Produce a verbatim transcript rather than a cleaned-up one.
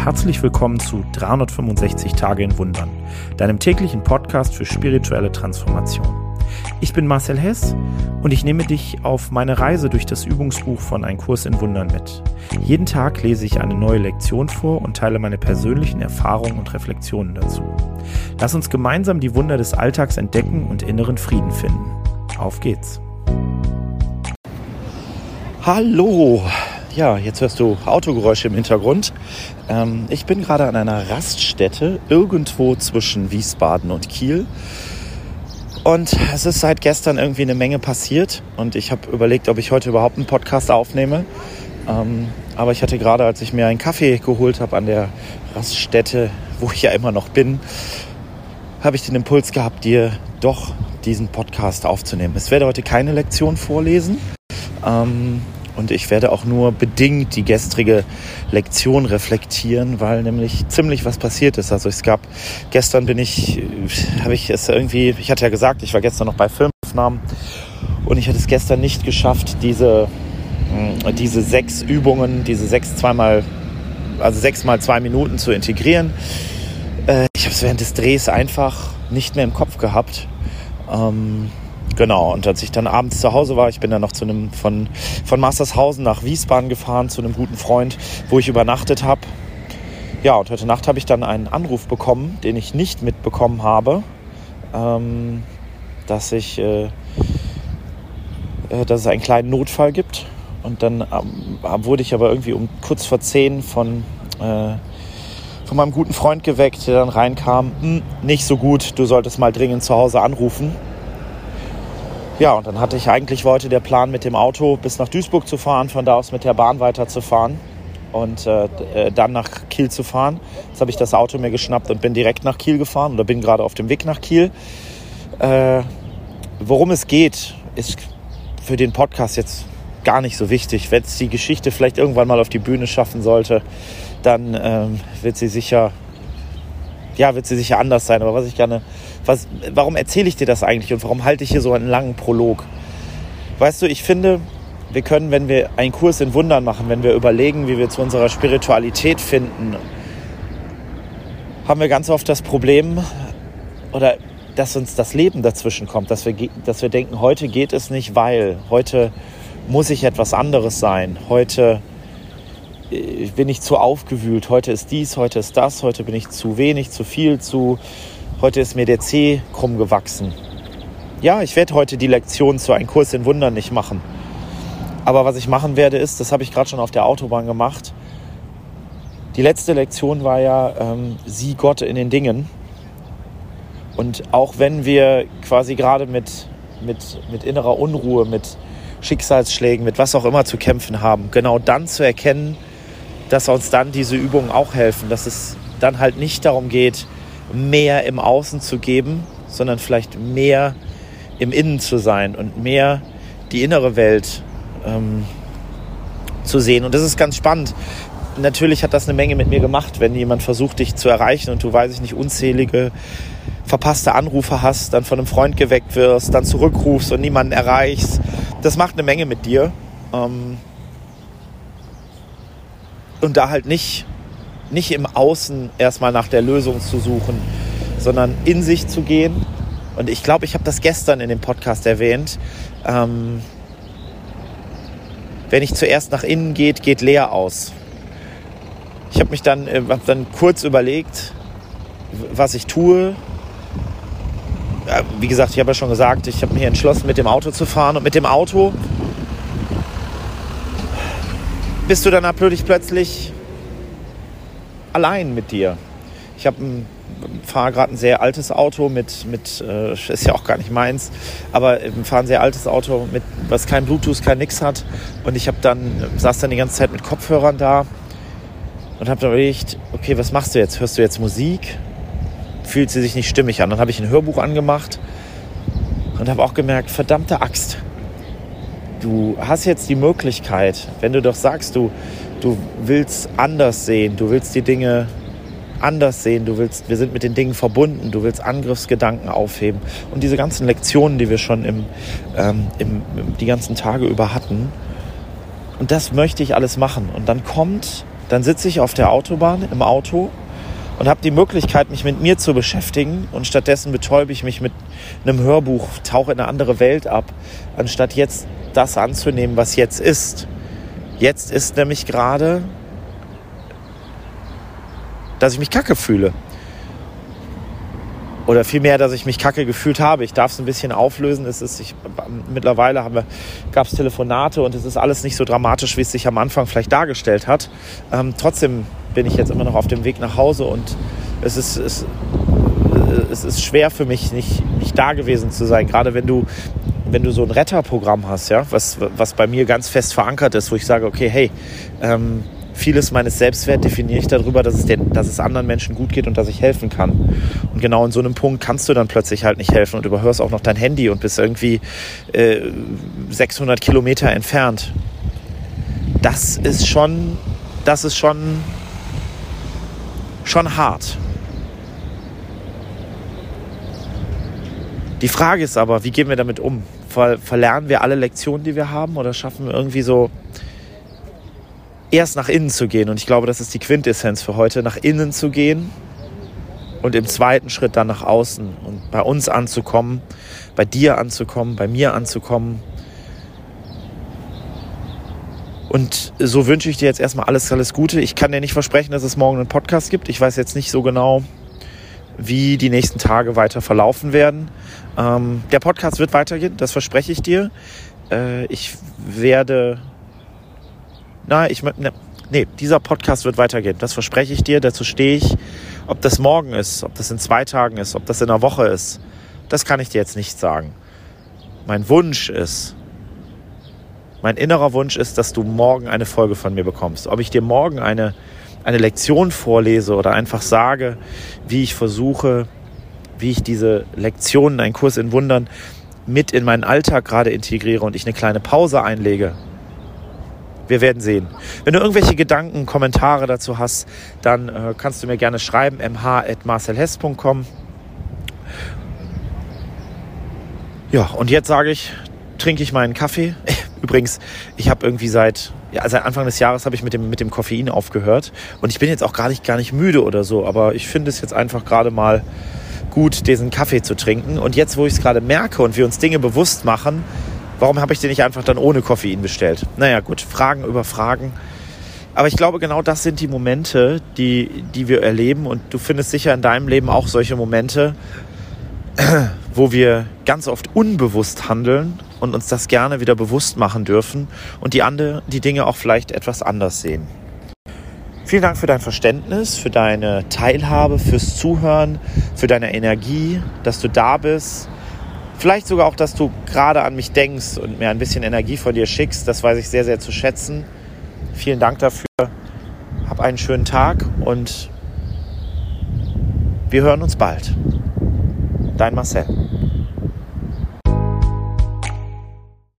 herzlich willkommen zu dreihundertfünfundsechzig Tage in Wundern, deinem täglichen Podcast für spirituelle Transformation. Ich bin Marcel Hess und ich nehme dich auf meine Reise durch das Übungsbuch von Ein Kurs in Wundern mit. Jeden Tag lese ich eine neue Lektion vor und teile meine persönlichen Erfahrungen und Reflexionen dazu. Lass uns gemeinsam die Wunder des Alltags entdecken und inneren Frieden finden. Auf geht's! Hallo! Ja, jetzt hörst du Autogeräusche im Hintergrund. Ähm, ich bin gerade an einer Raststätte irgendwo zwischen Wiesbaden und Kiel. Und es ist seit gestern irgendwie eine Menge passiert. Und ich habe überlegt, ob ich heute überhaupt einen Podcast aufnehme. Ähm, aber ich hatte gerade, als ich mir einen Kaffee geholt habe an der Raststätte, wo ich ja immer noch bin, habe ich den Impuls gehabt, dir doch diesen Podcast aufzunehmen. Es werde heute keine Lektion vorlesen. Ähm, Und ich werde auch nur bedingt die gestrige Lektion reflektieren, weil nämlich ziemlich was passiert ist. Also es gab, gestern bin ich, habe ich es irgendwie, ich hatte ja gesagt, ich war gestern noch bei Filmaufnahmen und ich hatte es gestern nicht geschafft, diese, diese sechs Übungen, diese sechs zweimal, also sechs mal zwei Minuten zu integrieren. Ich habe es während des Drehs einfach nicht mehr im Kopf gehabt. Ähm, Genau, und als ich dann abends zu Hause war, ich bin dann noch zu einem von, von Mastershausen nach Wiesbaden gefahren, zu einem guten Freund, wo ich übernachtet habe. Ja, und heute Nacht habe ich dann einen Anruf bekommen, den ich nicht mitbekommen habe, ähm, dass, ich, äh, äh, dass es einen kleinen Notfall gibt. Und dann ähm, wurde ich aber irgendwie um kurz vor zehn von, äh, von meinem guten Freund geweckt, der dann reinkam, hm, nicht so gut, du solltest mal dringend zu Hause anrufen. Ja, und dann hatte ich eigentlich heute der Plan, mit dem Auto bis nach Duisburg zu fahren, von da aus mit der Bahn weiterzufahren und äh, dann nach Kiel zu fahren. Jetzt habe ich das Auto mir geschnappt und bin direkt nach Kiel gefahren oder bin gerade auf dem Weg nach Kiel. Äh, worum es geht, ist für den Podcast jetzt gar nicht so wichtig. Wenn es die Geschichte vielleicht irgendwann mal auf die Bühne schaffen sollte, dann ähm, wird sie sicher, ja, wird sie sicher anders sein. Aber was ich gerne Was, warum erzähle ich dir das eigentlich und warum halte ich hier so einen langen Prolog? Weißt du, ich finde, wir können, wenn wir einen Kurs in Wundern machen, wenn wir überlegen, wie wir zu unserer Spiritualität finden, haben wir ganz oft das Problem, oder dass uns das Leben dazwischen kommt, dass wir, dass wir denken, heute geht es nicht, weil, heute muss ich etwas anderes sein, heute bin ich zu aufgewühlt, heute ist dies, heute ist das, heute bin ich zu wenig, zu viel, zu... Heute ist mir der Zeh krumm gewachsen. Ja, ich werde heute die Lektion zu Ein Kurs in Wundern nicht machen. Aber was ich machen werde ist, das habe ich gerade schon auf der Autobahn gemacht. Die letzte Lektion war ja, ähm, sieh Gott in den Dingen. Und auch wenn wir quasi gerade mit, mit, mit innerer Unruhe, mit Schicksalsschlägen, mit was auch immer zu kämpfen haben, genau dann zu erkennen, dass uns dann diese Übungen auch helfen. Dass es dann halt nicht darum geht, mehr im Außen zu geben, sondern vielleicht mehr im Innen zu sein und mehr die innere Welt ähm, zu sehen. Und das ist ganz spannend. Natürlich hat das eine Menge mit mir gemacht, wenn jemand versucht, dich zu erreichen und du, weiß ich nicht, unzählige verpasste Anrufe hast, dann von einem Freund geweckt wirst, dann zurückrufst und niemanden erreichst. Das macht eine Menge mit dir. Ähm, und da halt nicht nicht im Außen erstmal nach der Lösung zu suchen, sondern in sich zu gehen. Und ich glaube, ich habe das gestern in dem Podcast erwähnt. Ähm, wenn ich zuerst nach innen geht, geht leer aus. Ich habe mich dann, äh, hab dann kurz überlegt, was ich tue. Ja, wie gesagt, ich habe ja schon gesagt, ich habe mich entschlossen, mit dem Auto zu fahren. Und mit dem Auto bist du dann natürlich plötzlich allein mit dir. Ich habe ein, fahre gerade ein sehr altes Auto mit, mit äh, ist ja auch gar nicht meins, aber fahre ein sehr altes Auto, mit, was kein Bluetooth, kein nix hat. Und ich habe dann, saß dann die ganze Zeit mit Kopfhörern da und habe dann überlegt, okay, was machst du jetzt? Hörst du jetzt Musik? Fühlt sie sich nicht stimmig an? Dann habe ich ein Hörbuch angemacht und habe auch gemerkt, verdammte Axt, du hast jetzt die Möglichkeit, wenn du doch sagst, du Du willst anders sehen, du willst die Dinge anders sehen, du willst, wir sind mit den Dingen verbunden, du willst Angriffsgedanken aufheben. Und diese ganzen Lektionen, die wir schon im, ähm, im, im, die ganzen Tage über hatten, und das möchte ich alles machen. Und dann kommt dann sitze ich auf der Autobahn im Auto und habe die Möglichkeit, mich mit mir zu beschäftigen und stattdessen betäube ich mich mit einem Hörbuch, tauche in eine andere Welt ab, anstatt jetzt das anzunehmen, was jetzt ist. Jetzt ist nämlich gerade, dass ich mich kacke fühle. Oder vielmehr, dass ich mich kacke gefühlt habe. Ich darf es ein bisschen auflösen. Es ist, ich, mittlerweile haben wir, gab es Telefonate und es ist alles nicht so dramatisch, wie es sich am Anfang vielleicht dargestellt hat. Ähm, trotzdem bin ich jetzt immer noch auf dem Weg nach Hause und es ist, es, es ist schwer für mich, nicht, nicht da gewesen zu sein. Gerade wenn du, wenn du so ein Retterprogramm hast, ja, was, was bei mir ganz fest verankert ist, wo ich sage, okay, hey, ähm, vieles meines Selbstwerts definiere ich darüber, dass es, den, dass es anderen Menschen gut geht und dass ich helfen kann. Und genau in so einem Punkt kannst du dann plötzlich halt nicht helfen und überhörst auch noch dein Handy und bist irgendwie äh, sechshundert Kilometer entfernt. Das ist schon, das ist schon, schon hart. Die Frage ist aber, wie gehen wir damit um? Ver- verlernen wir alle Lektionen, die wir haben, oder schaffen wir irgendwie so erst nach innen zu gehen? Und ich glaube, das ist die Quintessenz für heute, nach innen zu gehen und im zweiten Schritt dann nach außen und bei uns anzukommen, bei dir anzukommen, bei mir anzukommen. Und so wünsche ich dir jetzt erstmal alles, alles Gute. Ich kann dir nicht versprechen, dass es morgen einen Podcast gibt. Ich weiß jetzt nicht so genau, wie die nächsten Tage weiter verlaufen werden. Ähm, der Podcast wird weitergehen, das verspreche ich dir. Äh, ich werde... Na, ich ne, nee, dieser Podcast wird weitergehen. Das verspreche ich dir. Dazu stehe ich. Ob das morgen ist, ob das in zwei Tagen ist, ob das in einer Woche ist, das kann ich dir jetzt nicht sagen. Mein Wunsch ist, mein innerer Wunsch ist, dass du morgen eine Folge von mir bekommst. Ob ich dir morgen eine, eine Lektion vorlese oder einfach sage, wie ich versuche, wie ich diese Lektionen, einen Kurs in Wundern, mit in meinen Alltag gerade integriere und ich eine kleine Pause einlege. Wir werden sehen. Wenn du irgendwelche Gedanken, Kommentare dazu hast, dann äh, kannst du mir gerne schreiben, m h at marcel hess punkt com. Ja, und jetzt sage ich, trinke ich meinen Kaffee. Übrigens, ich habe irgendwie seit, ja, seit Anfang des Jahres habe ich mit dem, mit dem Koffein aufgehört. Und ich bin jetzt auch gar nicht, gar nicht müde oder so, aber ich finde es jetzt einfach gerade mal gut, diesen Kaffee zu trinken. Und jetzt, wo ich es gerade merke und wir uns Dinge bewusst machen, warum habe ich den nicht einfach dann ohne Koffein bestellt? Naja gut, Fragen über Fragen. Aber ich glaube, genau das sind die Momente, die, die wir erleben. Und du findest sicher in deinem Leben auch solche Momente, wo wir ganz oft unbewusst handeln und uns das gerne wieder bewusst machen dürfen und die, andere, die Dinge auch vielleicht etwas anders sehen. Vielen Dank für dein Verständnis, für deine Teilhabe, fürs Zuhören, für deine Energie, dass du da bist. Vielleicht sogar auch, dass du gerade an mich denkst und mir ein bisschen Energie von dir schickst. Das weiß ich sehr, sehr zu schätzen. Vielen Dank dafür. Hab einen schönen Tag und wir hören uns bald. Dein Marcel.